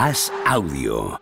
As Audio.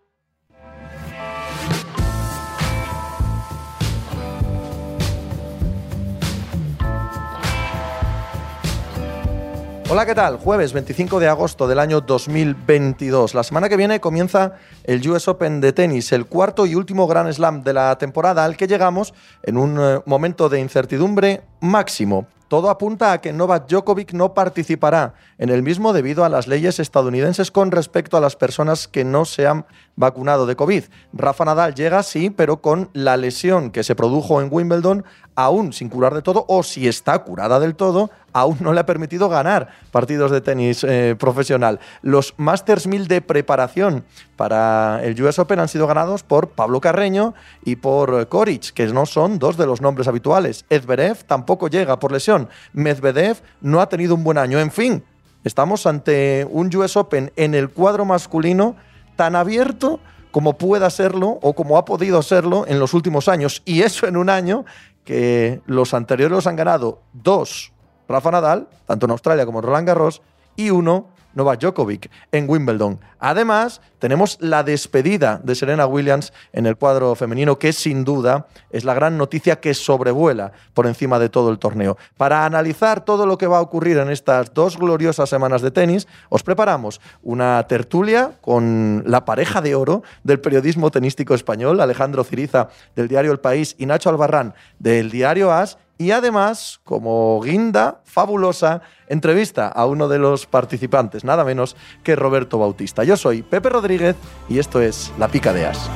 Hola, ¿qué tal? Jueves 25 de agosto del año 2022. La semana que viene comienza el US Open de tenis, el cuarto y último Grand Slam de la temporada, al que llegamos en un momento de incertidumbre máximo. Todo apunta a que Novak Djokovic no participará en el mismo debido a las leyes estadounidenses con respecto a las personas que no se han vacunado de COVID. Rafa Nadal llega, sí, pero con la lesión que se produjo en Wimbledon aún sin curar de todo, o si está curada del todo, aún no le ha permitido ganar partidos de tenis profesional. Los Masters 1000 de preparación para el US Open han sido ganados por Pablo Carreño y por Coric, que no son dos de los nombres habituales. Zverev tampoco llega por lesión. Medvedev no ha tenido un buen año. En fin, estamos ante un US Open en el cuadro masculino tan abierto como pueda serlo o como ha podido serlo en los últimos años. Y eso en un año que los anteriores los han ganado dos Rafa Nadal, tanto en Australia como en Roland Garros, y uno Novak Djokovic en Wimbledon. Además, tenemos la despedida de Serena Williams en el cuadro femenino, que sin duda es la gran noticia que sobrevuela por encima de todo el torneo. Para analizar todo lo que va a ocurrir en estas dos gloriosas semanas de tenis, os preparamos una tertulia con la pareja de oro del periodismo tenístico español, Alejandro Ciriza, del diario El País, y Nacho Albarrán, del diario AS. Y además, como guinda fabulosa, entrevista a uno de los participantes, nada menos que Roberto Bautista. Yo soy Pepe Rodríguez y esto es La Pica de As.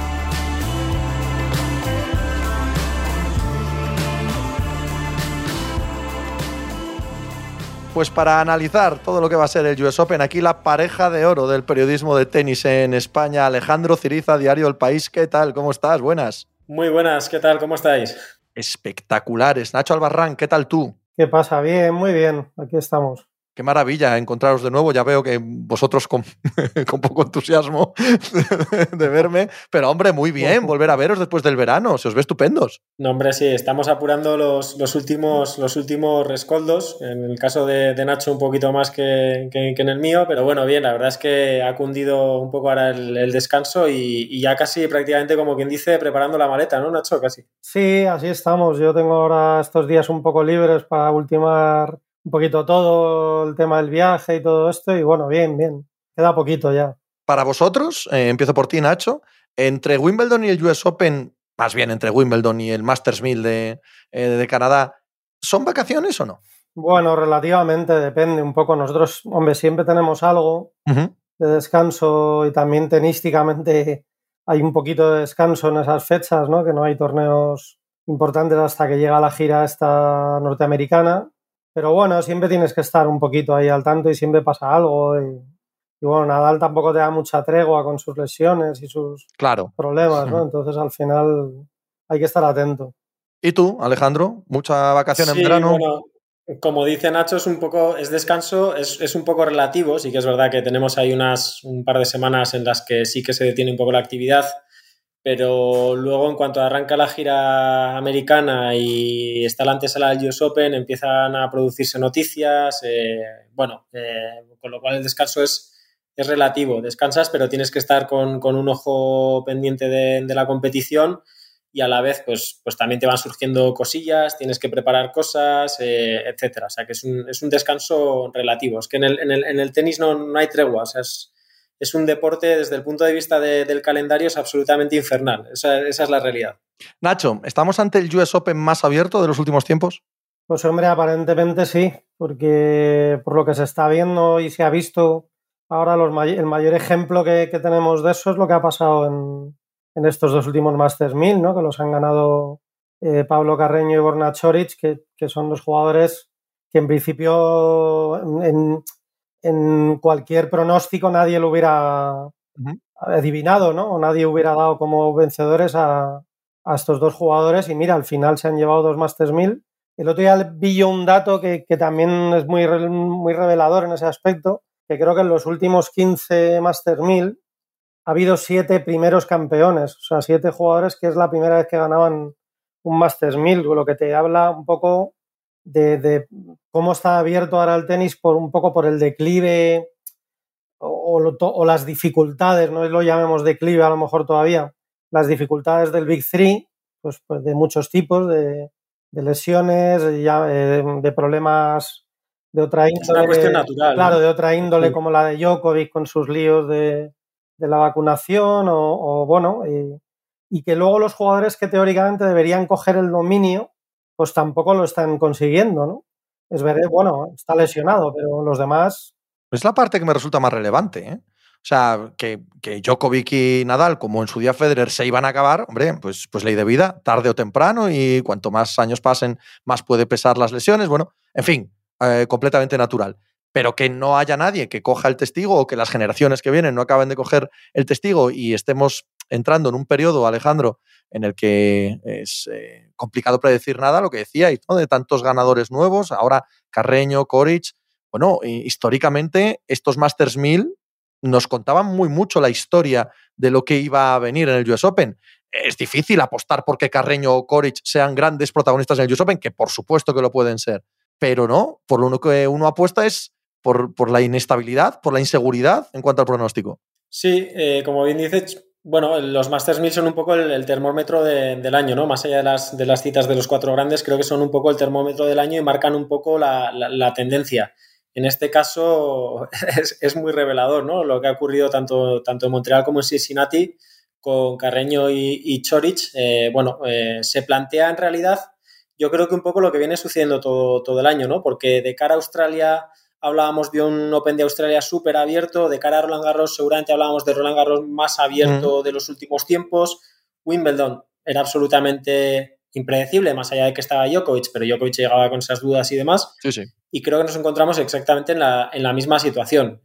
Pues para analizar todo lo que va a ser el US Open, aquí la pareja de oro del periodismo de tenis en España, Alejandro Ciriza, diario El País. ¿Qué tal? ¿Cómo estás? Buenas. Muy buenas, ¿qué tal? ¿Cómo estáis? Espectaculares. Nacho Albarrán, ¿qué tal tú? ¿Qué pasa? Bien, muy bien. Aquí estamos. Qué maravilla encontraros de nuevo. Ya veo que vosotros con poco entusiasmo de verme. Pero, hombre, muy bien volver a veros después del verano. Se os ve estupendos. No, hombre, sí. Estamos apurando los últimos rescoldos. En el caso de Nacho un poquito más que en el mío. Pero bueno, bien, la verdad es que ha cundido un poco ahora el descanso y ya casi prácticamente, como quien dice, preparando la maleta, ¿no, Nacho? Casi. Sí, así estamos. Yo tengo ahora estos días un poco libres para ultimar un poquito todo el tema del viaje y todo esto, y bueno, bien. Queda poquito ya. Para vosotros, empiezo por ti, Nacho, entre Wimbledon y el US Open, más bien entre Wimbledon y el Masters 1000 de Canadá, ¿son vacaciones o no? Bueno, relativamente, depende un poco. Nosotros, hombre, siempre tenemos algo de descanso y también tenísticamente hay un poquito de descanso en esas fechas, ¿no? Que no hay torneos importantes hasta que llega la gira esta norteamericana. Pero bueno, siempre tienes que estar un poquito ahí al tanto y siempre pasa algo. Y bueno, Nadal tampoco te da mucha tregua con sus lesiones y sus problemas, ¿no? Entonces, al final, hay que estar atento. ¿Y tú, Alejandro? ¿Mucha vacación en verano? Bueno, como dice Nacho, es descanso, es un poco relativo. Sí que es verdad que tenemos ahí un par de semanas en las que sí que se detiene un poco la actividad. Pero luego, en cuanto arranca la gira americana y está la antesala del US Open, empiezan a producirse noticias, con lo cual el descanso es relativo. Descansas, pero tienes que estar con un ojo pendiente de la competición y a la vez pues también te van surgiendo cosillas, tienes que preparar cosas, etcétera. O sea que es un descanso relativo. Es que en el tenis no hay tregua, o sea, es un deporte desde el punto de vista del calendario es absolutamente infernal. Esa es la realidad. Nacho, ¿estamos ante el US Open más abierto de los últimos tiempos? Pues hombre, aparentemente sí, porque por lo que se está viendo y se ha visto ahora el mayor ejemplo que tenemos de eso es lo que ha pasado en estos dos últimos Masters 1000, ¿no? Que los han ganado Pablo Carreño y Borna Coric, que son dos jugadores que en principio en cualquier pronóstico nadie lo hubiera adivinado, ¿no? O nadie hubiera dado como vencedores a estos dos jugadores y mira, al final se han llevado dos Masters 1000. El otro día vi yo un dato que también es muy revelador en ese aspecto, que creo que en los últimos 15 Masters 1000 ha habido 7 primeros campeones, o sea, 7 jugadores que es la primera vez que ganaban un Masters 1000, lo que te habla un poco de cómo está abierto ahora el tenis un poco por el declive o o las dificultades, no lo llamemos declive a lo mejor todavía, las dificultades del Big Three, pues de muchos tipos, de lesiones, de problemas de otra índole. Es una cuestión natural. Claro, ¿no? de otra índole, como la de Djokovic con sus líos de la vacunación y que luego los jugadores que teóricamente deberían coger el dominio, pues tampoco lo están consiguiendo, ¿no? Es verdad, está lesionado, pero los demás... Es la parte que me resulta más relevante, ¿eh? O sea, que Djokovic y Nadal, como en su día Federer, se iban a acabar, hombre, pues ley de vida, tarde o temprano, y cuanto más años pasen, más puede pesar las lesiones. Bueno, en fin, completamente natural. Pero que no haya nadie que coja el testigo o que las generaciones que vienen no acaben de coger el testigo y estemos entrando en un periodo, Alejandro, en el que es complicado predecir nada, lo que decíais, ¿no? De tantos ganadores nuevos, ahora Carreño, Coric. Bueno, históricamente estos Masters 1000 nos contaban muy mucho la historia de lo que iba a venir en el US Open. Es difícil apostar porque Carreño o Coric sean grandes protagonistas en el US Open, que por supuesto que lo pueden ser, pero no, por lo único que uno apuesta es por la inestabilidad, por la inseguridad en cuanto al pronóstico. Sí, como bien dices, bueno, los Masters 1000 son un poco el termómetro del año, ¿no? Más allá de las citas de los 4 grandes, creo que son un poco el termómetro del año y marcan un poco la tendencia. En este caso es muy revelador, ¿no? Lo que ha ocurrido tanto en Montreal como en Cincinnati con Carreño y Coric. Se plantea en realidad, yo creo que un poco lo que viene sucediendo todo el año, ¿no? Porque de cara a Australia hablábamos de un Open de Australia súper abierto, de cara a Roland Garros seguramente hablábamos de Roland Garros más abierto de los últimos tiempos. Wimbledon era absolutamente impredecible, más allá de que estaba Djokovic, pero Djokovic llegaba con esas dudas y demás. Sí, sí. Y creo que nos encontramos exactamente en la misma situación.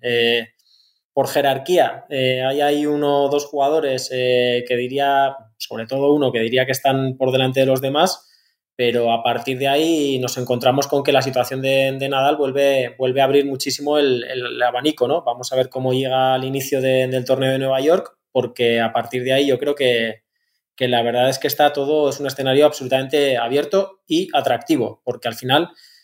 Por jerarquía, hay ahí 1 o 2 jugadores que diría, sobre todo uno que diría que están por delante de los demás, pero a partir de ahí nos encontramos con que la situación de Nadal vuelve a abrir muchísimo el abanico, ¿no? Vamos a ver cómo llega al inicio del torneo de Nueva York, porque a partir de ahí yo creo que la verdad es que es un escenario absolutamente abierto y atractivo, porque al final,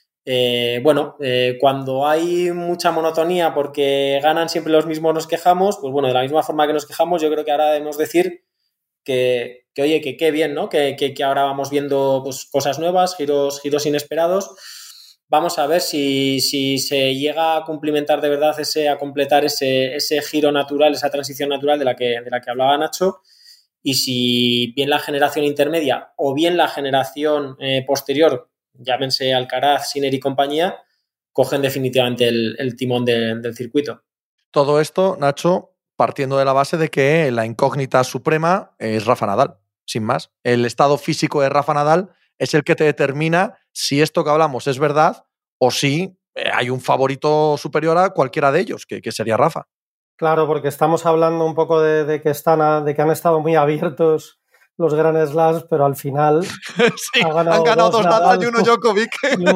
cuando hay mucha monotonía porque ganan siempre los mismos nos quejamos, pues bueno, de la misma forma que nos quejamos, yo creo que ahora debemos decir que oye, que qué bien, ¿no? Que ahora vamos viendo pues, cosas nuevas, giros inesperados. Vamos a ver si se llega a cumplimentar de verdad a completar ese giro natural, esa transición natural de la que hablaba Nacho, y si bien la generación intermedia o bien la generación posterior, llámense Alcaraz, Sinner y compañía, cogen definitivamente el timón del circuito. Todo esto, Nacho, partiendo de la base de que la incógnita suprema es Rafa Nadal, sin más. El estado físico de Rafa Nadal es el que te determina si esto que hablamos es verdad o si hay un favorito superior a cualquiera de ellos, que sería Rafa. Claro, porque estamos hablando un poco de que han estado muy abiertos los Grand Slams, pero al final sí, han ganado 2 Nadal y 1 Djokovic.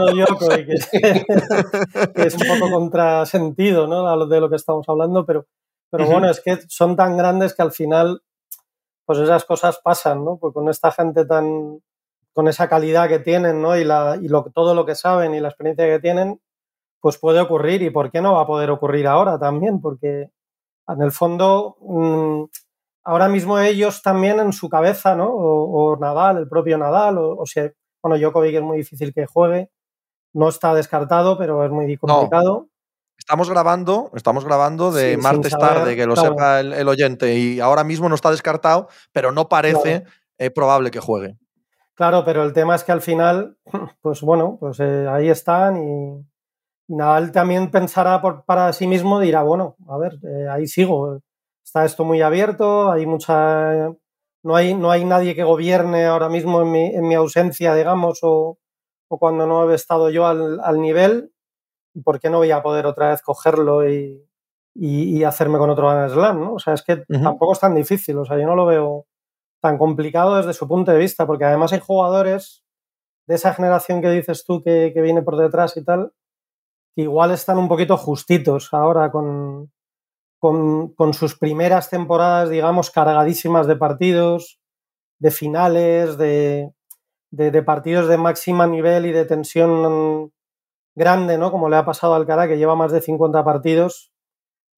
que es un poco contrasentido, ¿no? De lo que estamos hablando, pero bueno, es que son tan grandes que al final pues esas cosas pasan, ¿no? Pues con esta gente con esa calidad que tienen, ¿no? Todo lo que saben y la experiencia que tienen, pues puede ocurrir. ¿Y por qué no va a poder ocurrir ahora también? Porque en el fondo, ahora mismo ellos también en su cabeza, ¿no? O Nadal, el propio Nadal, Djokovic es muy difícil que juegue, no está descartado, pero es muy complicado. No. Estamos grabando de martes tarde, que lo sepa el oyente, y ahora mismo no está descartado, pero no parece probable que juegue. Claro, pero el tema es que al final, pues bueno, pues ahí están y Nadal también pensará para sí mismo, dirá, bueno, a ver, ahí sigo, está esto muy abierto, hay no hay nadie que gobierne ahora mismo en mi ausencia, digamos, o cuando no he estado yo al nivel, ¿y por qué no voy a poder otra vez cogerlo y hacerme con otro Grand Slam, ¿no? O sea, es que tampoco es tan difícil, o sea, yo no lo veo tan complicado desde su punto de vista, porque además hay jugadores de esa generación que dices tú que viene por detrás y tal, que igual están un poquito justitos ahora con sus primeras temporadas, digamos, cargadísimas de partidos, de finales, de partidos de máxima nivel y de tensión grande, ¿no? Como le ha pasado a Alcaraz, que lleva más de 50 partidos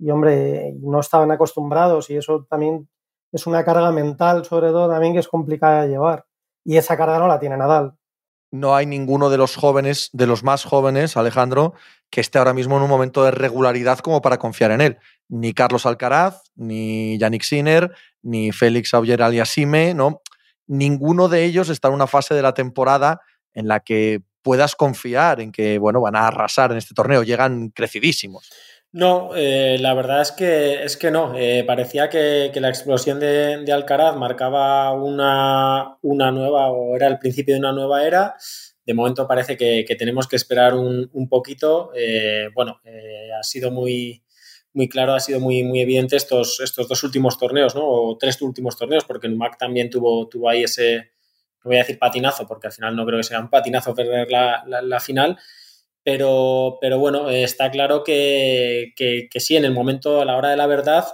hombre, no estaban acostumbrados y eso también es una carga mental, sobre todo también, que es complicada de llevar. Y esa carga no la tiene Nadal. No hay ninguno de los jóvenes, de los más jóvenes, Alejandro, que esté ahora mismo en un momento de regularidad como para confiar en él. Ni Carlos Alcaraz, ni Yannick Sinner, ni Félix Auger-Aliassime, ¿no? Ninguno de ellos está en una fase de la temporada en la que puedas confiar en que, bueno, van a arrasar en este torneo. Llegan crecidísimos. No, la verdad es que no. Parecía que la explosión de Alcaraz marcaba una nueva, o era el principio de una nueva era. De momento parece que tenemos que esperar un poquito. Ha sido muy claro, ha sido muy evidente estos dos últimos torneos, ¿no? O 3 últimos torneos, porque Numac también tuvo ahí ese, no voy a decir patinazo, porque al final no creo que sea un patinazo perder la final. Pero bueno, está claro que sí, en el momento, a la hora de la verdad,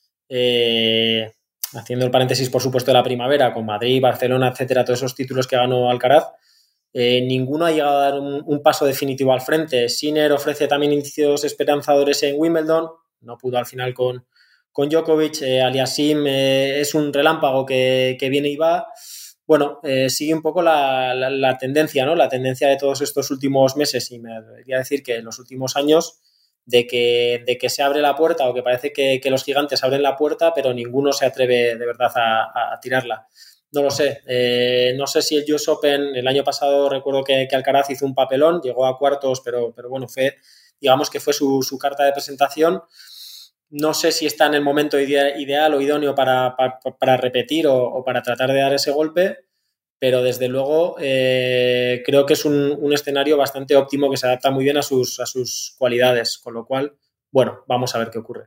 haciendo el paréntesis, por supuesto, de la primavera, con Madrid, Barcelona, etcétera, todos esos títulos que ganó Alcaraz, ninguno ha llegado a dar un paso definitivo al frente. Sinner ofrece también indicios esperanzadores en Wimbledon, no pudo al final con Djokovic. Aliassime es un relámpago que viene y va. Bueno, sigue un poco la tendencia, ¿no? La tendencia de todos estos últimos meses, y me debería decir que en los últimos años, de que se abre la puerta, o que parece que los gigantes abren la puerta, pero ninguno se atreve de verdad a tirarla. No lo sé. No sé si el US Open, el año pasado recuerdo que Alcaraz hizo un papelón, llegó a cuartos, pero bueno, digamos que fue su carta de presentación. No sé si está en el momento ideal o idóneo para repetir o para tratar de dar ese golpe, pero desde luego creo que es un escenario bastante óptimo, que se adapta muy bien a sus cualidades, con lo cual, bueno, vamos a ver qué ocurre.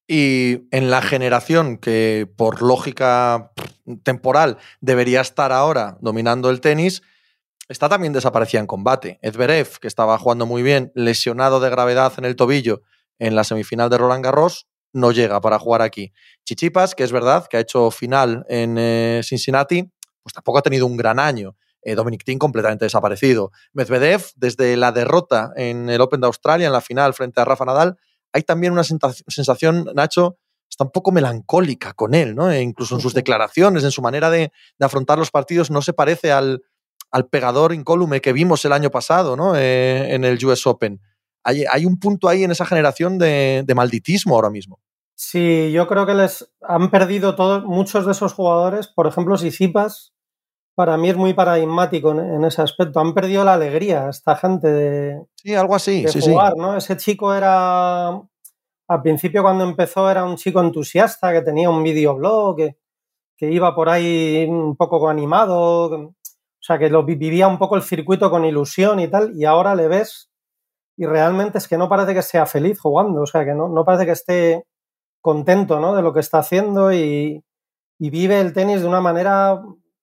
Y en la generación que por lógica temporal debería estar ahora dominando el tenis, esta también desaparecía en combate. Zverev, que estaba jugando muy bien, lesionado de gravedad en el tobillo en la semifinal de Roland Garros, no llega para jugar aquí. Tsitsipas, que es verdad que ha hecho final en Cincinnati, pues tampoco ha tenido un gran año. Dominic Thiem completamente desaparecido. Medvedev, desde la derrota en el Open de Australia, en la final frente a Rafa Nadal, hay también una sensación, Nacho, está un poco melancólica con él, ¿no? Incluso en sus declaraciones, en su manera de afrontar los partidos, no se parece al pegador incólume que vimos el año pasado, ¿no? En el US Open. Hay un punto ahí en esa generación de malditismo ahora mismo. Sí, yo creo que les han perdido muchos de esos jugadores. Por ejemplo, Tsitsipas, para mí es muy paradigmático en ese aspecto. Han perdido la alegría esta gente de, sí, algo así, de sí, jugar, sí. ¿no? Ese chico era, al principio cuando empezó, era un chico entusiasta que tenía un videoblog, que iba por ahí un poco animado, o sea, que vivía un poco el circuito con ilusión y tal, y ahora le ves y realmente es que no parece que sea feliz jugando, o sea, que no parece que esté contento, ¿no?, de lo que está haciendo y vive el tenis de una manera,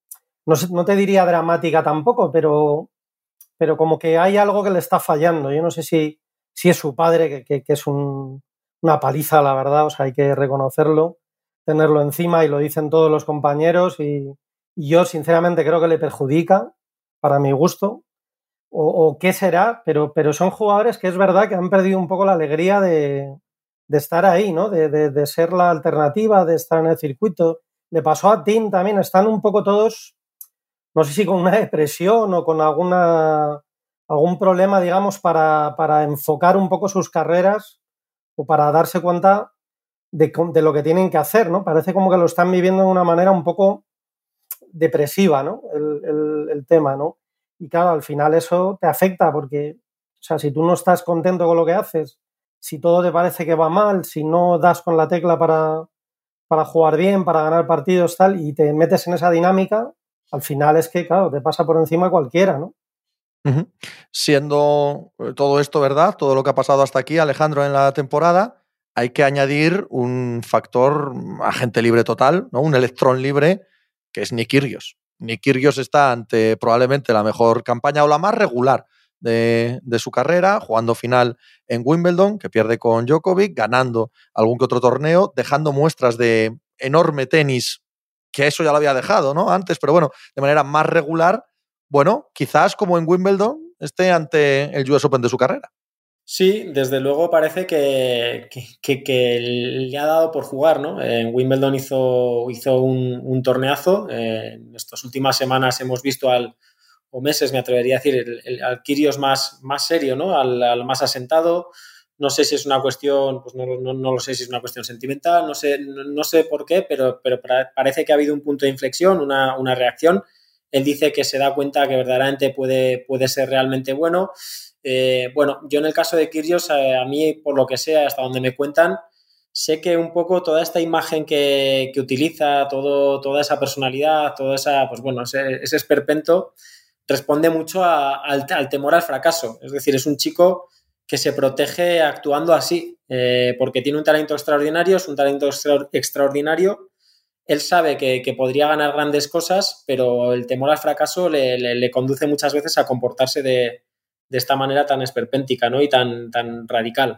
no te diría dramática tampoco, pero como que hay algo que le está fallando. Yo no sé si es su padre, que es una paliza, la verdad, o sea, hay que reconocerlo, tenerlo encima, y lo dicen todos los compañeros, y yo sinceramente creo que le perjudica, para mi gusto, o qué será, pero son jugadores que es verdad que han perdido un poco la alegría de estar ahí, ¿no? De ser la alternativa, de estar en el circuito. Le pasó a Thiem también, están un poco todos, no sé si con una depresión o con algún problema, digamos, para enfocar un poco sus carreras o para darse cuenta de lo que tienen que hacer, ¿no? Parece como que lo están viviendo de una manera un poco depresiva, ¿no? El tema, ¿no? Y claro, al final eso te afecta porque, o sea, si tú no estás contento con lo que haces, si todo te parece que va mal, si no das con la tecla para jugar bien, para ganar partidos, tal, y te metes en esa dinámica, al final es que, claro, te pasa por encima cualquiera, ¿no? Uh-huh. Siendo todo esto verdad, todo lo que ha pasado hasta aquí, Alejandro, en la temporada, hay que añadir un factor agente libre total, ¿no? Un electrón libre, que es Nick Kyrgios. Nick Kyrgios está ante probablemente la mejor campaña o la más regular de su carrera, jugando final en Wimbledon, que pierde con Djokovic, ganando algún que otro torneo, dejando muestras de enorme tenis, que eso ya lo había dejado, ¿no? Antes, pero bueno, de manera más regular. Bueno, quizás como en Wimbledon esté ante el US Open de su carrera. Sí, desde luego parece que le ha dado por jugar, ¿no? En Wimbledon hizo un torneazo. En estas últimas semanas hemos visto o meses, me atrevería a decir, al Kyrgios más serio, ¿no? Al más asentado. No sé si es una cuestión, pues no lo sé si es una cuestión sentimental, no sé por qué, pero parece que ha habido un punto de inflexión, una reacción. Él dice que se da cuenta que verdaderamente puede ser realmente bueno. Bueno, yo en el caso de Kyrgios, a mí, por lo que sea, hasta donde me cuentan, sé que un poco toda esta imagen que utiliza, toda esa personalidad, toda esa, pues bueno, ese esperpento, responde mucho al temor al fracaso. Es decir, es un chico que se protege actuando así, porque tiene un talento extraordinario, es un talento extraordinario. Él sabe que podría ganar grandes cosas, pero el temor al fracaso le conduce muchas veces a comportarse de esta manera tan esperpéntica, ¿no? Y tan radical.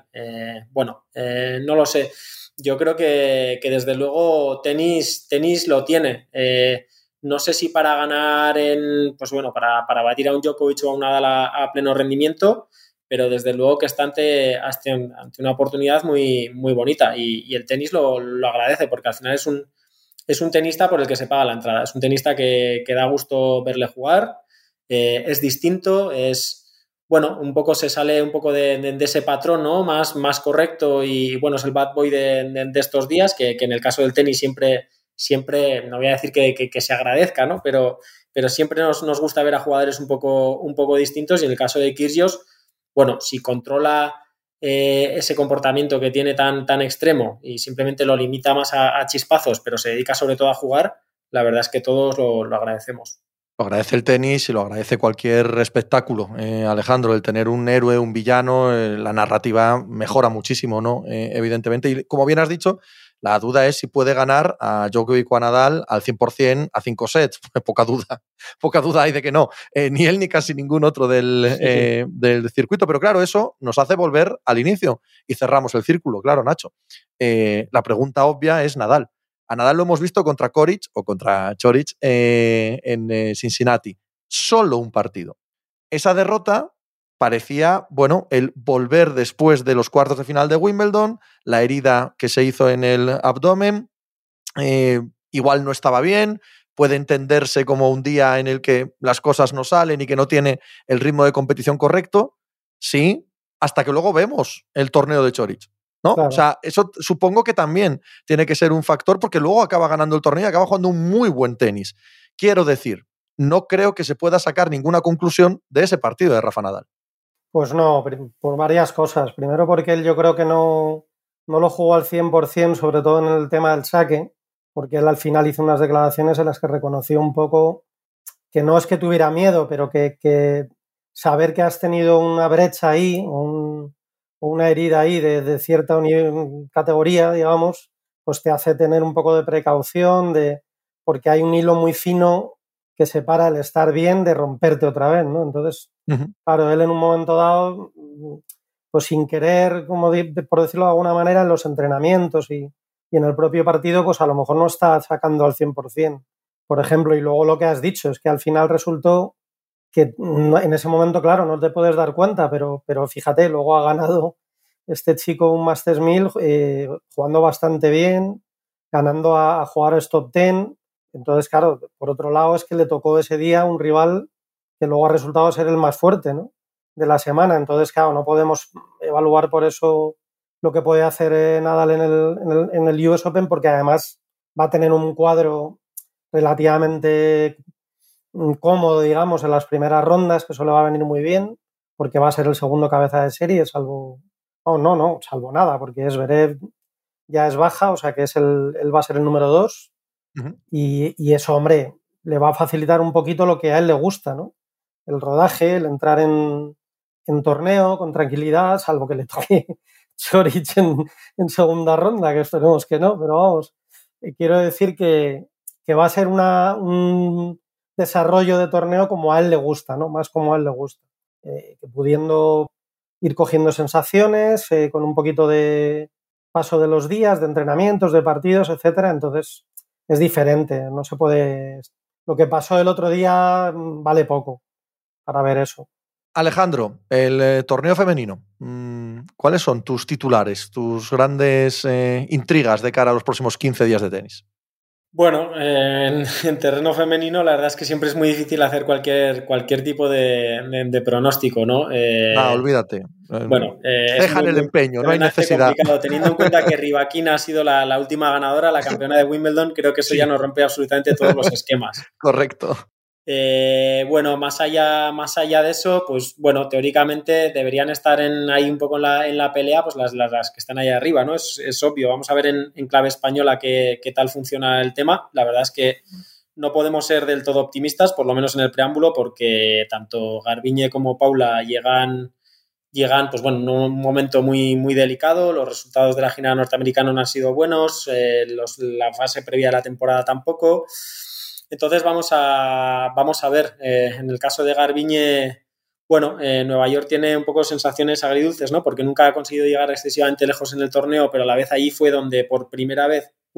No lo sé. Yo creo que desde luego tenis lo tiene. No sé si para ganar para batir a un Djokovic o a un Nadal a pleno rendimiento, pero desde luego que está ante una oportunidad muy, muy bonita y el tenis lo agradece porque al final es un tenista por el que se paga la entrada, es un tenista que da gusto verle jugar, es distinto, un poco se sale un poco de ese patrón, ¿no? Más correcto y bueno, es el bad boy de estos días, que en el caso del tenis siempre, no voy a decir que se agradezca, ¿no? Pero siempre nos gusta ver a jugadores un poco distintos y en el caso de Kyrgios, bueno, si controla ese comportamiento que tiene tan extremo y simplemente lo limita más a chispazos, pero se dedica sobre todo a jugar, la verdad es que todos lo agradecemos. Lo agradece el tenis y lo agradece cualquier espectáculo, Alejandro. El tener un héroe, un villano, la narrativa mejora muchísimo, ¿no? Evidentemente. Y como bien has dicho, la duda es si puede ganar a Djokovic o a Nadal al 100% a 5 sets. Poca duda hay de que no. Ni él ni casi ningún otro del circuito. Pero claro, eso nos hace volver al inicio y cerramos el círculo, claro, Nacho. La pregunta obvia es Nadal. A Nadal lo hemos visto contra Coric o contra Choric en Cincinnati. Solo un partido. Esa derrota parecía, bueno, el volver después de los cuartos de final de Wimbledon, la herida que se hizo en el abdomen, igual no estaba bien, puede entenderse como un día en el que las cosas no salen y que no tiene el ritmo de competición correcto, sí, hasta que luego vemos el torneo de Choric, ¿no? Claro. O sea, eso supongo que también tiene que ser un factor porque luego acaba ganando el torneo y acaba jugando un muy buen tenis. Quiero decir, no creo que se pueda sacar ninguna conclusión de ese partido de Rafa Nadal. Pues no, por varias cosas. Primero porque él yo creo que no lo jugó al 100%, sobre todo en el tema del saque, porque él al final hizo unas declaraciones en las que reconoció un poco que no es que tuviera miedo, pero que saber que has tenido una brecha ahí, o una herida ahí de cierta categoría, digamos, pues te hace tener un poco de precaución, porque hay un hilo muy fino que separa el estar bien de romperte otra vez, ¿no? Entonces, claro, él en un momento dado, pues sin querer, como por decirlo de alguna manera, en los entrenamientos y en el propio partido, pues a lo mejor no está sacando al 100%, por ejemplo. Y luego lo que has dicho es que al final resultó que en ese momento, claro, no te puedes dar cuenta, pero fíjate, luego ha ganado este chico un Masters 1000 jugando bastante bien, ganando a jugadores top 10. Entonces, claro, por otro lado es que le tocó ese día un rival que luego ha resultado ser el más fuerte, ¿no?, de la semana. Entonces, claro, no podemos evaluar por eso lo que puede hacer Nadal en el US Open, porque además va a tener un cuadro relativamente cómodo, digamos, en las primeras rondas, que eso le va a venir muy bien, porque va a ser el segundo cabeza de serie, salvo nada, porque Zverev ya es baja, o sea que él va a ser el número 2. Y eso, hombre, le va a facilitar un poquito lo que a él le gusta, ¿no? El rodaje, el entrar en torneo con tranquilidad, salvo que le toque Choric en segunda ronda, que esperemos que no, pero vamos, quiero decir que va a ser un desarrollo de torneo como a él le gusta, ¿no? Más como a él le gusta, que pudiendo ir cogiendo sensaciones, con un poquito de paso de los días, de entrenamientos, de partidos, etcétera. Entonces es diferente, no se puede. Lo que pasó el otro día vale poco para ver eso. Alejandro, el torneo femenino. ¿Cuáles son tus titulares, tus grandes intrigas de cara a los próximos 15 días de tenis? Bueno, en terreno femenino la verdad es que siempre es muy difícil hacer cualquier tipo de pronóstico, ¿no? No, olvídate. Bueno, dejan el empeño, no hay necesidad. Complicado. Teniendo en cuenta que Rybakina ha sido la última ganadora, la campeona de Wimbledon, creo que eso ya nos rompe absolutamente todos los esquemas. Correcto. Bueno, más allá de eso, pues bueno, teóricamente deberían estar ahí un poco en la pelea, pues las que están ahí arriba, ¿no? Es obvio. Vamos a ver en clave española qué tal funciona el tema. La verdad es que no podemos ser del todo optimistas, por lo menos en el preámbulo, porque tanto Garbiñe como Paula llegan pues bueno, en un momento muy, muy delicado. Los resultados de la gira norteamericana no han sido buenos, la fase previa de la temporada tampoco. Entonces vamos a ver. En el caso de Garbiñe, bueno, Nueva York tiene un poco sensaciones agridulces, ¿no? Porque nunca ha conseguido llegar excesivamente lejos en el torneo, pero a la vez allí fue donde por primera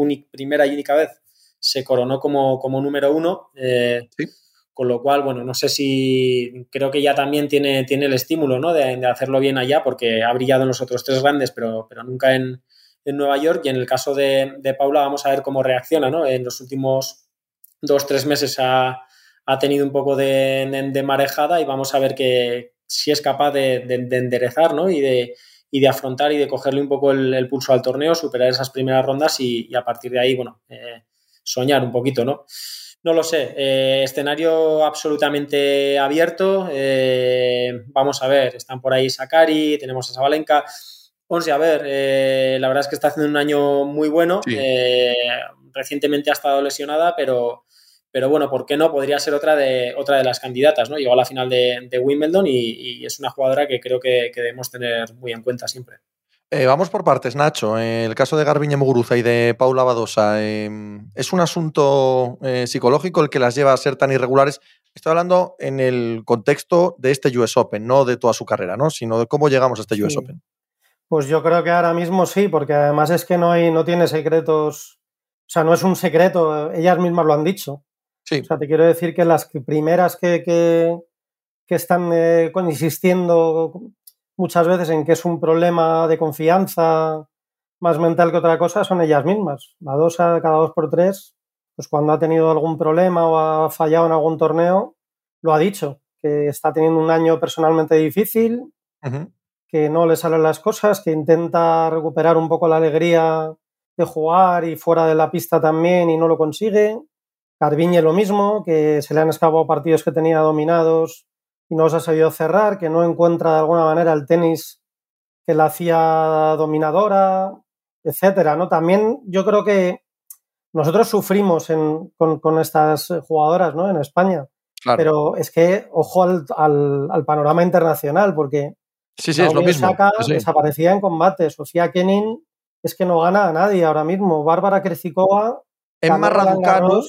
y única vez se coronó como número 1. Sí. Con lo cual, bueno, no sé si creo que ya también tiene el estímulo, ¿no? de hacerlo bien allá, porque ha brillado en los otros 3 grandes, pero nunca en Nueva York. Y en el caso de Paula vamos a ver cómo reacciona, ¿no? En los últimos 2-3 meses ha tenido un poco de marejada y vamos a ver si es capaz de enderezar, ¿no? y de afrontar y de cogerle un poco el pulso al torneo, superar esas primeras rondas y a partir de ahí, bueno, soñar un poquito, ¿no? No lo sé, escenario absolutamente abierto. Vamos a ver, están por ahí Sakkari, tenemos a Sabalenka. Onze, a ver, la verdad es que está haciendo un año muy bueno. Sí. Recientemente ha estado lesionada, pero bueno, ¿por qué no? Podría ser otra de las candidatas, ¿no? Llegó a la final de Wimbledon y es una jugadora que creo que debemos tener muy en cuenta siempre. Vamos por partes, Nacho. El caso de Garbiñe Muguruza y de Paula Badosa, ¿es un asunto psicológico el que las lleva a ser tan irregulares? Estoy hablando en el contexto de este US Open, no de toda su carrera, ¿no? Sino de cómo llegamos a este US Open. Pues yo creo que ahora mismo sí, porque además es que no tiene secretos, o sea, no es un secreto, ellas mismas lo han dicho. Sí. O sea, te quiero decir que las primeras que están insistiendo muchas veces en que es un problema de confianza más mental que otra cosa son ellas mismas. Badosa cada 2x3, pues cuando ha tenido algún problema o ha fallado en algún torneo, lo ha dicho, que está teniendo un año personalmente difícil, que no le salen las cosas, que intenta recuperar un poco la alegría de jugar y fuera de la pista también y no lo consigue. Garbiñe lo mismo, que se le han escapado partidos que tenía dominados y no los ha sabido cerrar, que no encuentra de alguna manera el tenis que la hacía dominadora, etcétera, ¿no? También yo creo que nosotros sufrimos con estas jugadoras, ¿no? En España. Claro. Pero es que ojo al panorama internacional, porque sí, es lo mismo. Osaka desaparecía en combate. Sofía Kenin es que no gana a nadie ahora mismo. Bárbara Krejcikova, Emma Raducanu,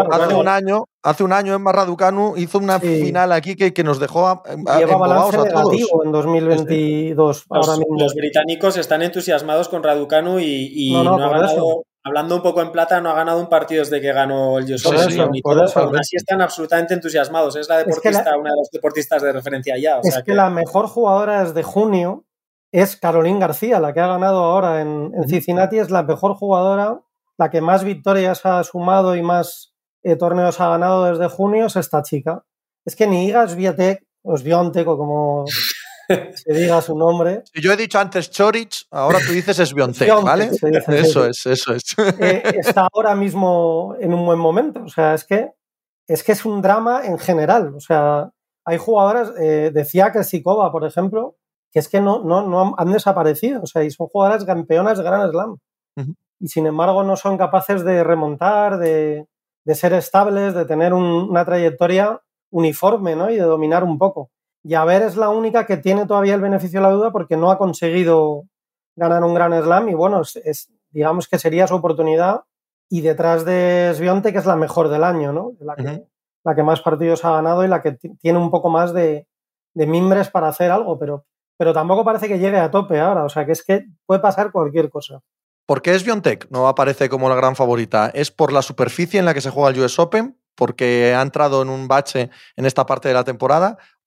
hace un año Emma Raducanu hizo una final aquí que nos dejó lleva balance negativo en 2022. Ahora mismo. Los británicos están entusiasmados con Raducanu y no ha ganado, hablando un poco en plata, no ha ganado un partido desde que ganó el US Open. Aún así están absolutamente entusiasmados. Es la deportista, una de las deportistas de referencia ya. O sea que la mejor jugadora desde junio es Caroline García, la que ha ganado ahora en Cincinnati, es la mejor jugadora. La que más victorias ha sumado y más torneos ha ganado desde junio es esta chica. Es que ni Iga Swiatek, o Swiatek, o como se diga su nombre. Si yo he dicho antes Chorich, ahora tú dices Swiatek, ¿vale? Eso es. Está ahora mismo en un buen momento. O sea, es que es un drama en general. O sea, hay jugadoras, decía Krejcikova, por ejemplo, que es que no han desaparecido. O sea, y son jugadoras campeonas de Grand Slam. Y sin embargo no son capaces de remontar, de ser estables, de tener una trayectoria uniforme, ¿no? Y de dominar un poco. Y a ver, es la única que tiene todavía el beneficio de la duda porque no ha conseguido ganar un Grand Slam y bueno, digamos que sería su oportunidad. Y detrás de Swiatek, que es la mejor del año, ¿no? La que más partidos ha ganado y la que tiene un poco más de mimbres para hacer algo, pero tampoco parece que llegue a tope ahora. O sea, que es que puede pasar cualquier cosa. ¿Por qué Swiatek no aparece como la gran favorita? ¿Es por la superficie en la que se juega el US Open? ¿Porque ha entrado en un bache en esta parte de la temporada?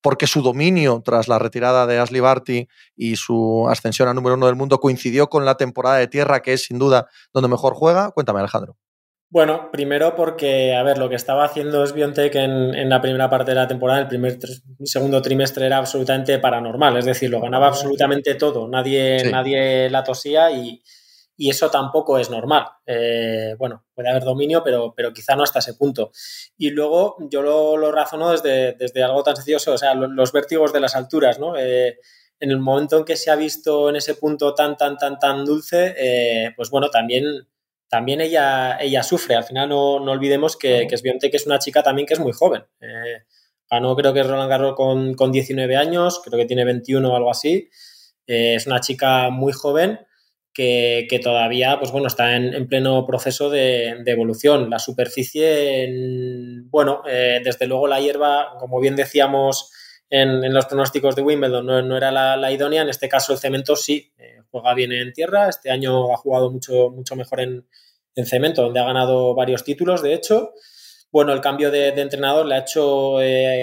porque su dominio tras la retirada de Ashley Barty y su ascensión a número 1 del mundo coincidió con la temporada de tierra, que es sin duda donde mejor juega? Cuéntame, Alejandro. Bueno, primero porque, a ver, lo que estaba haciendo Swiatek en la primera parte de la temporada, segundo trimestre era absolutamente paranormal, es decir, lo ganaba absolutamente todo, nadie la tosía y eso tampoco es normal. Bueno, puede haber dominio, pero quizá no hasta ese punto. Y luego yo lo razono desde algo tan sencillo, o sea, los vértigos de las alturas, ¿no? En el momento en que se ha visto en ese punto tan dulce, pues bueno, también ella sufre. Al final no olvidemos que Swiatek es una chica también que es muy joven. Ganó, creo que es Roland Garros con 19 años, creo que tiene 21 o algo así. Es una chica muy joven que todavía, pues bueno, está en pleno proceso de evolución. La superficie, bueno, desde luego la hierba, como bien decíamos en los pronósticos de Wimbledon, no era la idónea. En este caso el cemento sí, juega bien en tierra. Este año ha jugado mucho mejor en cemento, donde ha ganado varios títulos, de hecho. Bueno, el cambio de entrenador le ha hecho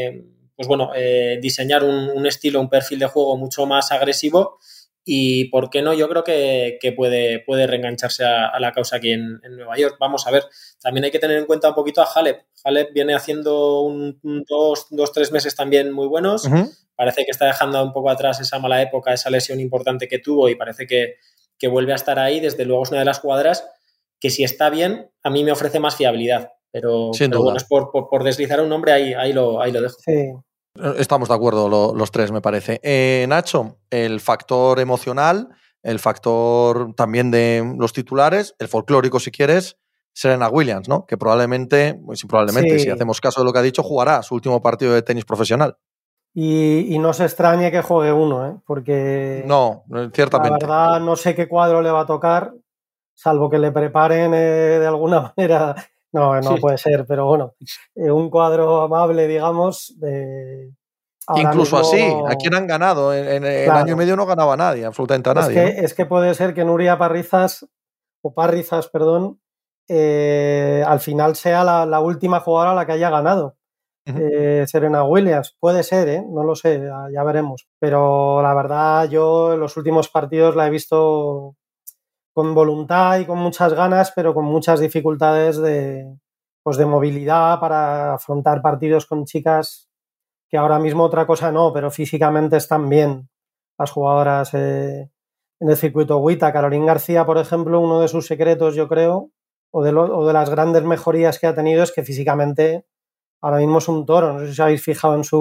diseñar un estilo, un perfil de juego mucho más agresivo y, ¿por qué no? Yo creo que puede reengancharse a la causa aquí en Nueva York. Vamos a ver, también hay que tener en cuenta un poquito a Halep. Halep viene haciendo 2-3 meses también muy buenos. Uh-huh. Parece que está dejando un poco atrás esa mala época, esa lesión importante que tuvo y parece que vuelve a estar ahí. Desde luego es una de las jugadoras que, si está bien, a mí me ofrece más fiabilidad. Pero bueno, es por deslizar un nombre, ahí lo dejo. Sí. Estamos de acuerdo los tres, me parece. Nacho, el factor emocional, el factor también de los titulares, el folclórico, si quieres, Serena Williams, ¿no? Que probablemente, si hacemos caso de lo que ha dicho, jugará su último partido de tenis profesional. Y no se extrañe que juegue uno, porque no, ciertamente. La verdad no sé qué cuadro le va a tocar, salvo que le preparen de alguna manera. No puede ser, pero bueno, un cuadro amable, digamos. Incluso mismo, así, ¿a quién han ganado? En claro, año y medio no ganaba nadie, absolutamente a nadie. Es que puede ser que Nuria Parrizas, al final sea la última jugadora a la que haya ganado. Uh-huh. Serena Williams, puede ser, no lo sé, ya veremos. Pero la verdad, yo en los últimos partidos la he visto con voluntad y con muchas ganas, pero con muchas dificultades de movilidad para afrontar partidos con chicas que ahora mismo otra cosa no, pero físicamente están bien las jugadoras en el circuito WTA. Caroline García, por ejemplo, uno de sus secretos, yo creo, o de las grandes mejorías que ha tenido es que físicamente ahora mismo es un toro. No sé si os habéis fijado en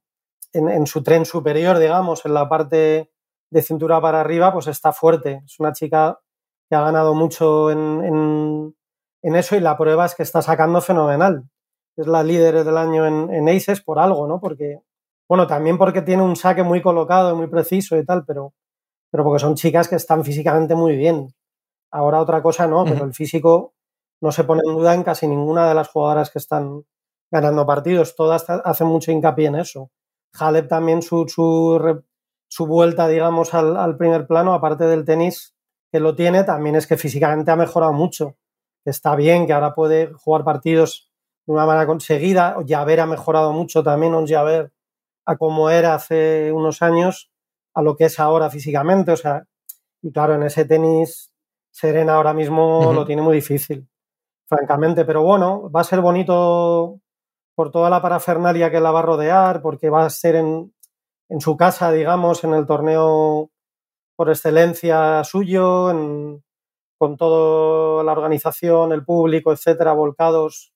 su tren superior, digamos, en la parte de cintura para arriba, pues está fuerte. Es una chica que ha ganado mucho en eso y la prueba es que está sacando fenomenal. Es la líder del año en Aces por algo, ¿no? Porque, bueno, también porque tiene un saque muy colocado y muy preciso y tal, pero porque son chicas que están físicamente muy bien. Ahora otra cosa no, pero el físico no se pone en duda en casi ninguna de las jugadoras que están ganando partidos. Todas hacen mucho hincapié en eso. Halep también su vuelta, digamos, al primer plano, aparte del tenis que lo tiene, también es que físicamente ha mejorado mucho. Está bien, que ahora puede jugar partidos de una manera conseguida. Javer ha mejorado mucho también, Javer, a como era hace unos años a lo que es ahora físicamente. O sea, y claro, en ese tenis Serena ahora mismo lo tiene muy difícil, francamente. Pero bueno, va a ser bonito por toda la parafernalia que la va a rodear, porque va a ser en su casa, digamos, en el torneo por excelencia suyo, con toda la organización, el público, etcétera, volcados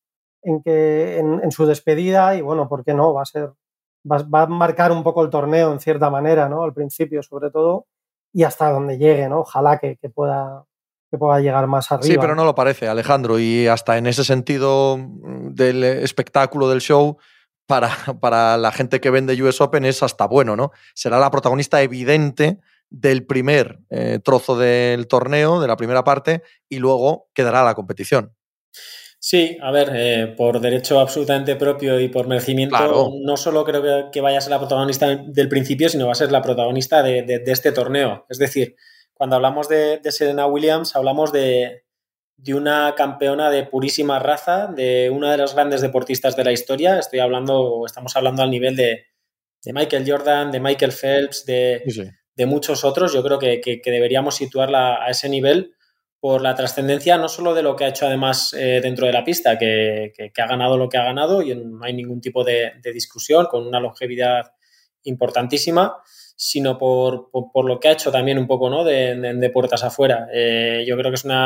en su despedida. Y bueno, ¿por qué no? Va a marcar un poco el torneo en cierta manera, ¿no? Al principio, sobre todo, y hasta donde llegue, ¿no? Ojalá que pueda llegar más arriba. Sí, pero no lo parece, Alejandro, y hasta en ese sentido del espectáculo, del show, para la gente que vende US Open es hasta bueno, ¿no? Será la protagonista evidente del primer trozo del torneo, de la primera parte, y luego quedará la competición. Sí, a ver, por derecho absolutamente propio y por merecimiento, claro. No solo creo que vaya a ser la protagonista del principio, sino va a ser la protagonista de este torneo. Es decir, cuando hablamos de Serena Williams, hablamos de una campeona de purísima raza, de una de las grandes deportistas de la historia. Estamos hablando al nivel de Michael Jordan, de Michael Phelps, de muchos otros. Yo creo que deberíamos situarla a ese nivel por la trascendencia no solo de lo que ha hecho además dentro de la pista, que ha ganado lo que ha ganado y no hay ningún tipo de discusión, con una longevidad importantísima, sino por lo que ha hecho también un poco, ¿no? de puertas afuera. Yo creo que es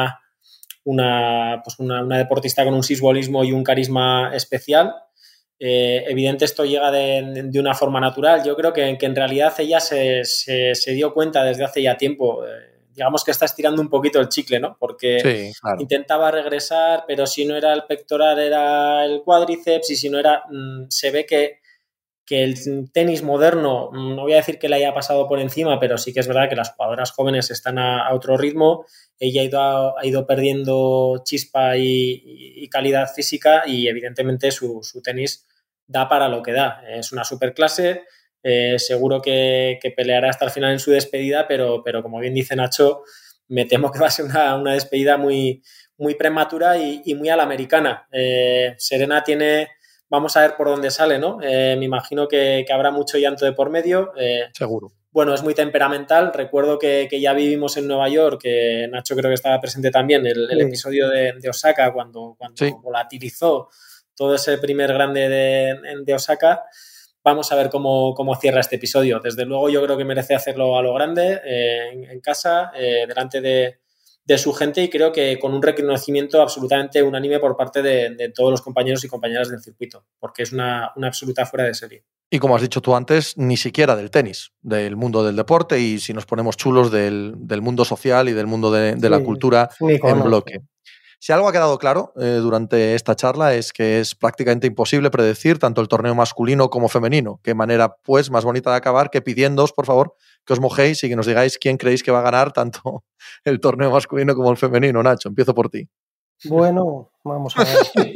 una deportista con un sisbolismo y un carisma especial. Evidente esto llega de una forma natural. Yo creo que en realidad ella se dio cuenta desde hace ya tiempo, digamos que está estirando un poquito el chicle, ¿no? Porque sí, claro, intentaba regresar, pero si no era el pectoral era el cuádriceps, y si no era, se ve que el tenis moderno, no voy a decir que le haya pasado por encima, pero sí que es verdad que las jugadoras jóvenes están a otro ritmo. Ella ha ido perdiendo chispa y calidad física, y evidentemente su tenis da para lo que da. Es una superclase, seguro que peleará hasta el final en su despedida, pero como bien dice Nacho, me temo que va a ser una despedida muy, muy prematura y muy a la americana. Serena tiene... Vamos a ver por dónde sale, ¿no? Me imagino que habrá mucho llanto de por medio. seguro. Bueno, es muy temperamental. Recuerdo que ya vivimos en Nueva York, que Nacho creo que estaba presente también, el episodio de Osaka, cuando sí, volatilizó todo ese primer grande de Osaka. Vamos a ver cómo cierra este episodio. Desde luego yo creo que merece hacerlo a lo grande, en casa, delante de su gente, y creo que con un reconocimiento absolutamente unánime por parte de todos los compañeros y compañeras del circuito, porque es una absoluta fuera de serie. Y como has dicho tú antes, ni siquiera del tenis, del mundo del deporte, y si nos ponemos chulos, del mundo social y del mundo de la cultura en bloque. Si algo ha quedado claro durante esta charla es que es prácticamente imposible predecir tanto el torneo masculino como femenino. Qué manera, pues, más bonita de acabar que pidiéndoos, por favor, que os mojéis y que nos digáis quién creéis que va a ganar tanto el torneo masculino como el femenino. Nacho, empiezo por ti. Bueno, vamos a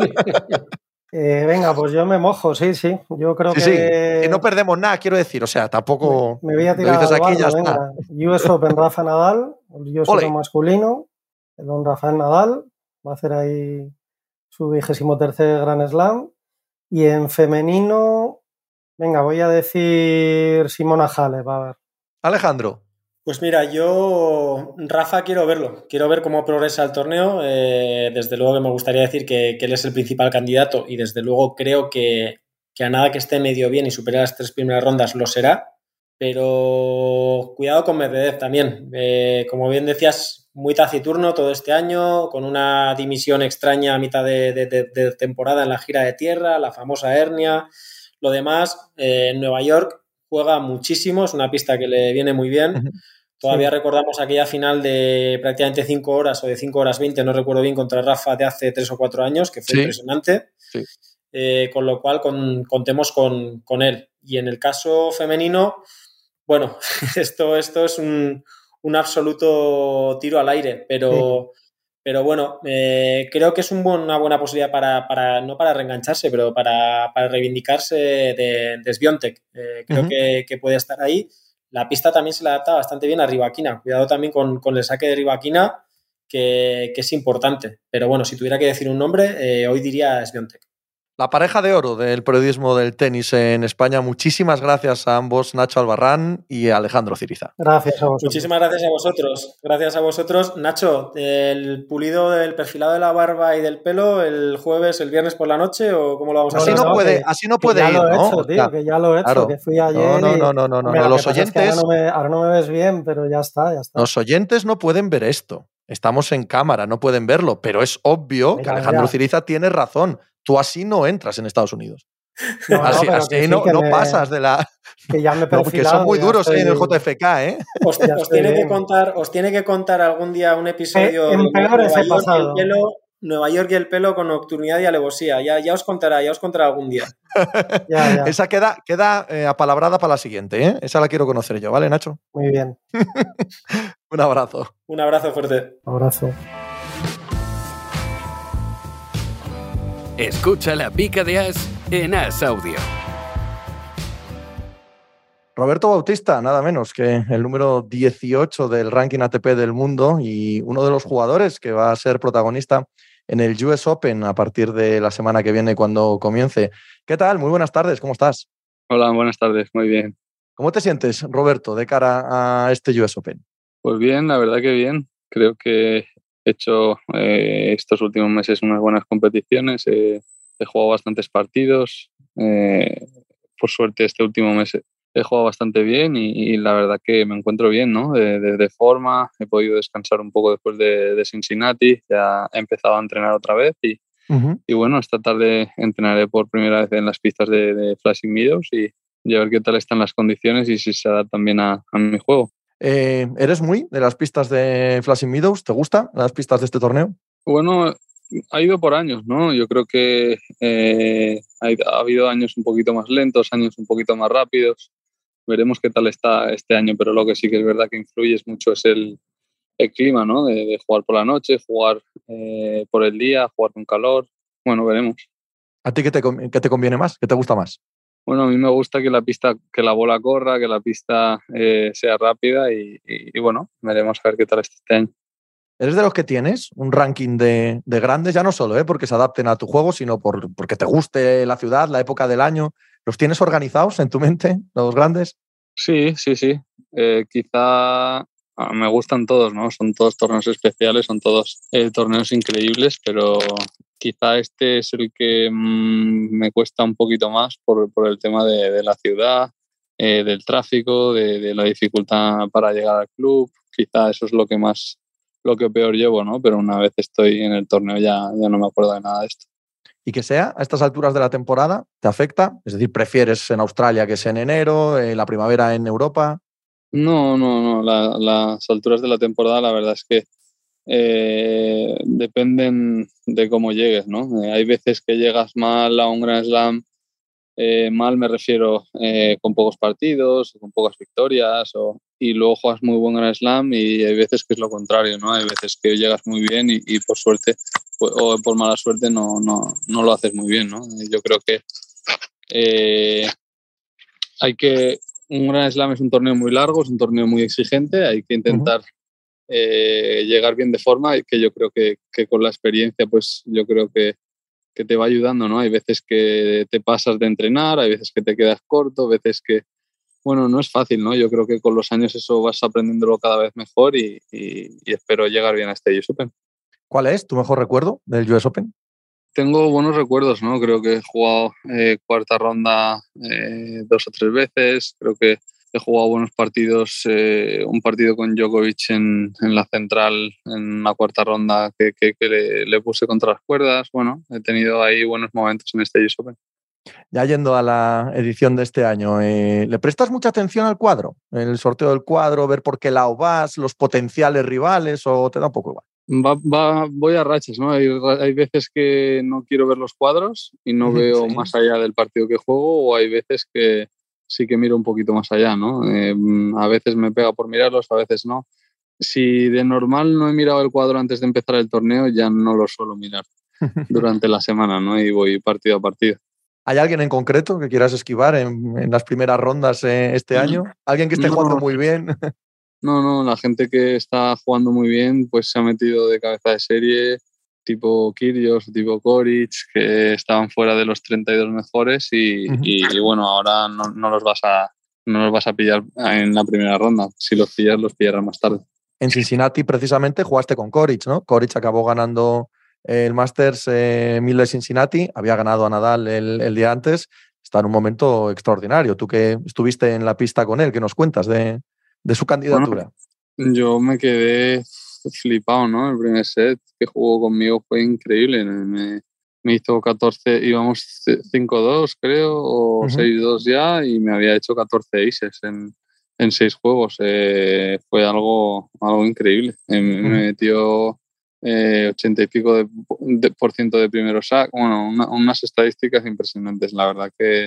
ver. Venga, pues yo me mojo, sí. Yo creo que... Sí, no perdemos nada, quiero decir. O sea, tampoco... Me voy a tirar lo dices al aquí, ya venga. está. US Open Rafa Nadal, el US Open masculino, el don Rafael Nadal, va a hacer ahí su 23º Grand Slam. Y en femenino, venga, voy a decir Simona Halep, a ver. Alejandro. Pues mira, yo, Rafa, quiero verlo. Quiero ver cómo progresa el torneo. Desde luego que me gustaría decir que él es el principal candidato, y desde luego creo que a nada que esté medio bien y supere las 3 primeras rondas lo será. Pero cuidado con Medvedev también. Como bien decías, muy taciturno todo este año, con una dimisión extraña a mitad de temporada en la gira de tierra, la famosa hernia. Lo demás, en Nueva York juega muchísimo, es una pista que le viene muy bien. Todavía recordamos aquella final de prácticamente 5 horas o de 5 horas 20, no recuerdo bien, contra Rafa de hace 3 o 4 años, que fue impresionante. Sí. Con lo cual contemos con él. Y en el caso femenino, bueno, esto es un absoluto tiro al aire, pero bueno, creo que es una buena posibilidad para no para reengancharse, pero para reivindicarse de Swiatek. Creo que puede estar ahí. La pista también se le adapta bastante bien a Rybakina. Cuidado también con el saque de Rybakina, que es importante. Pero bueno, si tuviera que decir un nombre, hoy diría Swiatek. La pareja de oro del periodismo del tenis en España. Muchísimas gracias a ambos, Nacho Albarrán y Alejandro Ciriza. Gracias a vosotros. Muchísimas gracias a vosotros. Gracias a vosotros. Nacho, ¿el pulido del perfilado de la barba y del pelo el jueves, el viernes por la noche, o cómo lo vamos a hacer? Así no puede ir, ¿no? Hecho, tío, que ya lo he hecho, claro. Que fui ayer. No. Los oyentes... ahora no me ves bien, pero ya está. Los oyentes no pueden ver esto. Estamos en cámara, no pueden verlo, pero es obvio que Alejandro Ciriza tiene razón. Tú así no entras en Estados Unidos. Así no pasas de la... Que ya me he perfilado, porque son muy duros en el JFK, ¿eh? Os tiene que contar algún día un episodio de Nueva York y el pelo con nocturnidad y alevosía. Ya os contará algún día. Ya. Esa queda apalabrada para la siguiente, ¿eh? Esa la quiero conocer yo, ¿vale, Nacho? Muy bien. Un abrazo. Un abrazo fuerte. Un abrazo. Escucha La Pica de As en As Audio. Roberto Bautista, nada menos que el número 18 del ranking ATP del mundo y uno de los jugadores que va a ser protagonista en el US Open a partir de la semana que viene cuando comience. ¿Qué tal? Muy buenas tardes, ¿cómo estás? Hola, buenas tardes, muy bien. ¿Cómo te sientes, Roberto, de cara a este US Open? Pues bien, la verdad que bien. Creo que he hecho estos últimos meses unas buenas competiciones, he jugado bastantes partidos. Por suerte este último mes he jugado bastante bien y la verdad que me encuentro bien, ¿no? De forma, he podido descansar un poco después de Cincinnati, ya he empezado a entrenar otra vez y bueno, esta tarde entrenaré por primera vez en las pistas de Flushing Meadows y a ver qué tal están las condiciones y si se adaptan bien a mi juego. ¿Eres muy de las pistas de Flushing Meadows? ¿Te gustan las pistas de este torneo? Bueno, ha ido por años, ¿no? Yo creo que ha habido años un poquito más lentos, años un poquito más rápidos. Veremos qué tal está este año, pero lo que sí que es verdad que influye mucho es el clima, ¿no? De jugar por la noche, jugar por el día, jugar con calor. Bueno, veremos. ¿A ti qué te conviene más? ¿Qué te gusta más? Bueno, a mí me gusta que que la bola corra, que la pista sea rápida y bueno, veremos a ver qué tal está este año. ¿Eres de los que tienes un ranking de grandes? Ya no solo porque se adapten a tu juego, sino porque te guste la ciudad, la época del año. ¿Los tienes organizados en tu mente, los grandes? Sí, sí, sí. Quizá me gustan todos, ¿no? Son todos torneos especiales, son todos torneos increíbles, pero quizá este es el que me cuesta un poquito más por el tema de la ciudad, del tráfico, de la dificultad para llegar al club. Quizá eso es lo que peor llevo, ¿no? Pero una vez estoy en el torneo ya no me acuerdo de nada de esto. Y que sea a estas alturas de la temporada, ¿te afecta? Es decir, ¿prefieres en Australia que sea en enero, la primavera en Europa? No, no, no. Las alturas de la temporada, la verdad es que dependen de cómo llegues, ¿no? Hay veces que llegas mal a un Grand Slam, mal me refiero con pocos partidos, con pocas victorias, y luego juegas muy buen Grand Slam y hay veces que es lo contrario, ¿no? Hay veces que llegas muy bien y por suerte o por mala suerte no lo haces muy bien, ¿no? Yo creo que eh, un Grand Slam es un torneo muy largo, es un torneo muy exigente, hay que intentar llegar bien de forma y que yo creo que con la experiencia pues yo creo que te va ayudando, ¿no? Hay veces que te pasas de entrenar, hay veces que te quedas corto, veces que, bueno, no es fácil, ¿no? Yo creo que con los años eso vas aprendiéndolo cada vez mejor y espero llegar bien a este US Open. ¿Cuál es tu mejor recuerdo del US Open? Tengo buenos recuerdos, ¿no? Creo que he jugado cuarta ronda 2 o 3 veces, creo que he jugado buenos partidos, un partido con Djokovic en la central en la cuarta ronda que le puse contra las cuerdas. Bueno, he tenido ahí buenos momentos en este US Open. Ya yendo a la edición de este año, ¿le prestas mucha atención al cuadro? El sorteo del cuadro, ver por qué lado vas, los potenciales rivales, o te da un poco igual? Voy a rachas, ¿no? Hay veces que no quiero ver los cuadros y no veo Sí. más allá del partido que juego, o hay veces que sí que miro un poquito más allá, ¿no? A veces me pega por mirarlos, a veces no. Si de normal no he mirado el cuadro antes de empezar el torneo, ya no lo suelo mirar durante la semana, ¿no? Y voy partido a partido. ¿Hay alguien en concreto que quieras esquivar en las primeras rondas este año? ¿Alguien que esté jugando No, muy bien? no, la gente que está jugando muy bien pues se ha metido de cabeza de serie, tipo Kyrgios, tipo Koric, que estaban fuera de los 32 mejores y bueno, ahora no los vas a pillar en la primera ronda. Si los pillas, los pillarás más tarde. En Cincinnati, precisamente, jugaste con Coric, ¿no? Coric acabó ganando el Masters 1000 de Cincinnati, había ganado a Nadal el día antes, está en un momento extraordinario. Tú que estuviste en la pista con él, ¿qué nos cuentas de su candidatura? Bueno, yo me quedé flipado, ¿no? El primer set que jugó conmigo fue increíble. Me hizo 14, íbamos 5-2 creo, o 6-2 ya, y me había hecho 14 aces en 6 juegos. Fue algo increíble. Me metió 80 y pico por ciento de primeros sack. Bueno, unas estadísticas impresionantes. La verdad que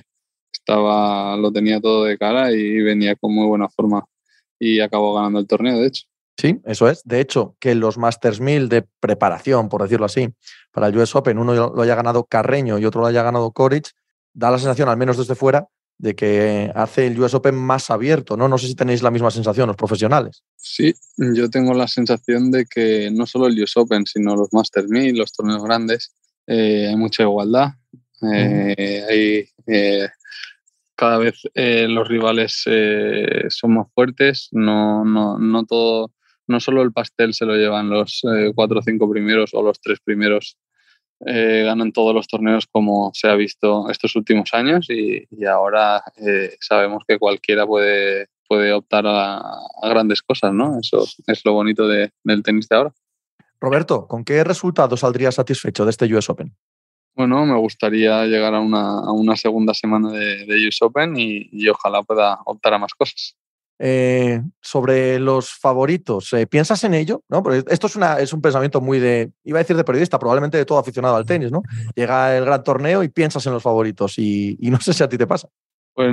lo tenía todo de cara y venía con muy buena forma y acabó ganando el torneo, de hecho. Sí, eso es. De hecho, que los Masters 1000 de preparación, por decirlo así, para el US Open, uno lo haya ganado Carreño y otro lo haya ganado Coric, da la sensación, al menos desde fuera, de que hace el US Open más abierto, ¿no? No sé si tenéis la misma sensación los profesionales. Sí, yo tengo la sensación de que no solo el US Open, sino los Masters 1000, los torneos grandes, hay mucha igualdad. cada vez los rivales son más fuertes, no solo el pastel se lo llevan los 4 o 5 primeros o los 3 primeros, ganan todos los torneos como se ha visto estos últimos años y ahora sabemos que cualquiera puede optar a grandes cosas, ¿no? Eso es lo bonito del tenis de ahora. Roberto, ¿con qué resultado saldrías satisfecho de este US Open? Bueno, me gustaría llegar a una segunda semana de US Open y ojalá pueda optar a más cosas. Sobre los favoritos, ¿piensas en ello? ¿No? Porque esto es un pensamiento muy iba a decir de periodista, probablemente de todo aficionado al tenis, ¿no? Llega el gran torneo y piensas en los favoritos y no sé si a ti te pasa. Pues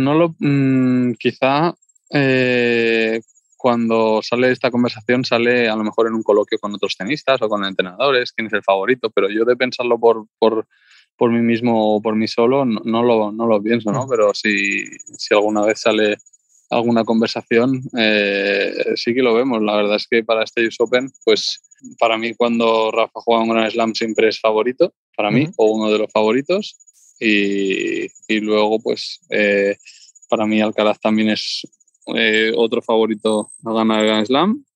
quizá cuando sale esta conversación sale a lo mejor en un coloquio con otros tenistas o con entrenadores, quién es el favorito, pero yo de pensarlo por mí mismo o por mí solo no lo pienso, ¿no? Pero si alguna vez sale alguna conversación, sí que lo vemos. La verdad es que para este US Open, pues para mí cuando Rafa juega un Grand Slam siempre es favorito, para mí, o uno de los favoritos, y luego pues para mí Alcaraz también es otro favorito a ganar el Grand Slam,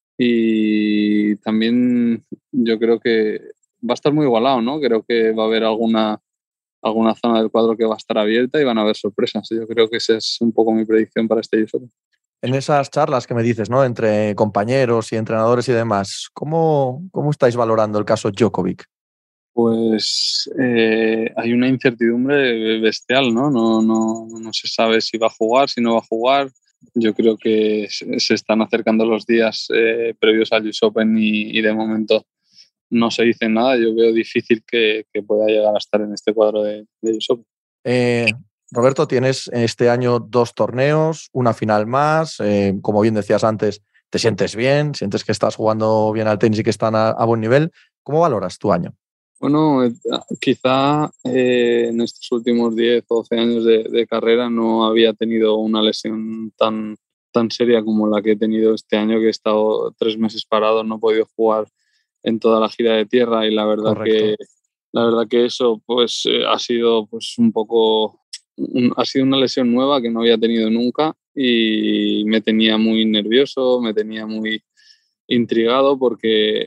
y también yo creo que va a estar muy igualado, ¿no? Creo que va a haber alguna zona del cuadro que va a estar abierta y van a haber sorpresas. Yo creo que esa es un poco mi predicción para este US Open. En esas charlas que me dices, ¿no? Entre compañeros y entrenadores y demás, ¿cómo estáis valorando el caso Djokovic? Pues hay una incertidumbre bestial, ¿no? No se sabe si va a jugar, si no va a jugar. Yo creo que se están acercando los días previos al US Open y de momento no se dice nada. Yo veo difícil que pueda llegar a estar en este cuadro de US Open. Roberto, tienes este año 2 torneos, una final más. Como bien decías antes, ¿te sientes bien? ¿Sientes que estás jugando bien al tenis y que están a buen nivel? ¿Cómo valoras tu año? Bueno, quizá en estos últimos 10 o 12 años de carrera no había tenido una lesión tan seria como la que he tenido este año, que he estado 3 meses parado, no he podido jugar en toda la gira de tierra, y la verdad que eso pues ha sido pues un poco ha sido una lesión nueva que no había tenido nunca y me tenía muy nervioso, me tenía muy intrigado porque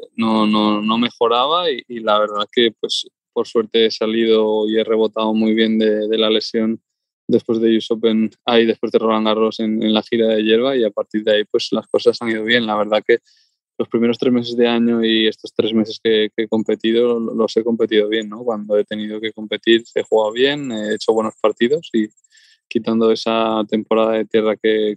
no mejoraba y la verdad que pues por suerte he salido y he rebotado muy bien de la lesión después de US Open, después de Roland Garros en la gira de hierba, y a partir de ahí pues las cosas han ido bien. La verdad que los primeros 3 meses de año y estos 3 meses que he competido, los he competido bien, ¿no? Cuando he tenido que competir he jugado bien, he hecho buenos partidos, y quitando esa temporada de tierra que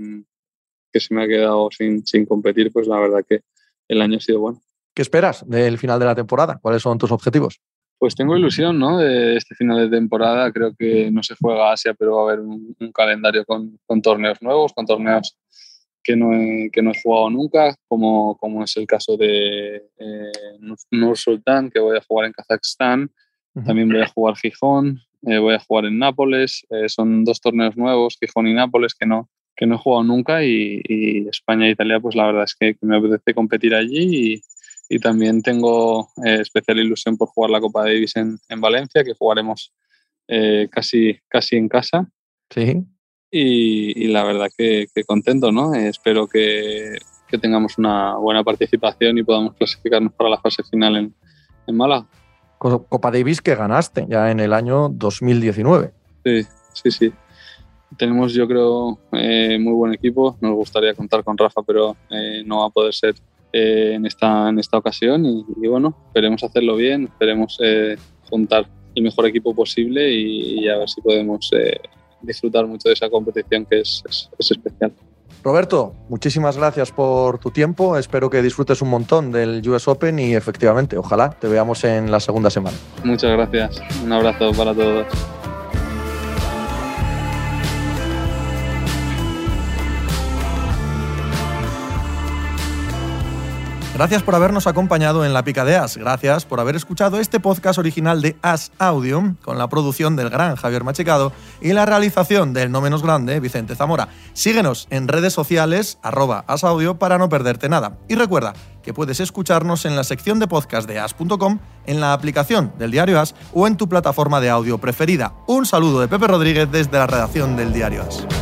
se me ha quedado sin competir, pues la verdad que el año ha sido bueno. ¿Qué esperas del final de la temporada? ¿Cuáles son tus objetivos? Pues tengo ilusión, ¿no? De este final de temporada. Creo que no se juega Asia, pero va a haber un calendario con torneos nuevos, con torneos que no he jugado nunca, como es el caso de Nur Sultan, que voy a jugar en Kazajstán. También voy a jugar Gijón, voy a jugar en Nápoles. Son 2 torneos nuevos, Gijón y Nápoles, que no he jugado nunca, y España e Italia, pues la verdad es que me apetece competir allí, y también tengo especial ilusión por jugar la Copa Davis en Valencia, que jugaremos casi en casa. Sí. Y la verdad que contento, ¿no? Espero que tengamos una buena participación y podamos clasificarnos para la fase final en Málaga. Copa Davis que ganaste ya en el año 2019. Sí. Tenemos, yo creo, muy buen equipo. Nos gustaría contar con Rafa, pero no va a poder ser en esta ocasión. Y bueno, esperemos hacerlo bien, esperemos juntar el mejor equipo posible y a ver si podemos disfrutar mucho de esa competición que es especial. Roberto, muchísimas gracias por tu tiempo. Espero que disfrutes un montón del US Open y efectivamente, ojalá te veamos en la segunda semana. Muchas gracias. Un abrazo para todos. Gracias por habernos acompañado en La Pica de As. Gracias por haber escuchado este podcast original de As Audio, con la producción del gran Javier Machicado y la realización del no menos grande Vicente Zamora. Síguenos en redes sociales, @asaudio, para no perderte nada. Y recuerda que puedes escucharnos en la sección de podcast de as.com, en la aplicación del Diario As o en tu plataforma de audio preferida. Un saludo de Pepe Rodríguez desde la redacción del Diario As.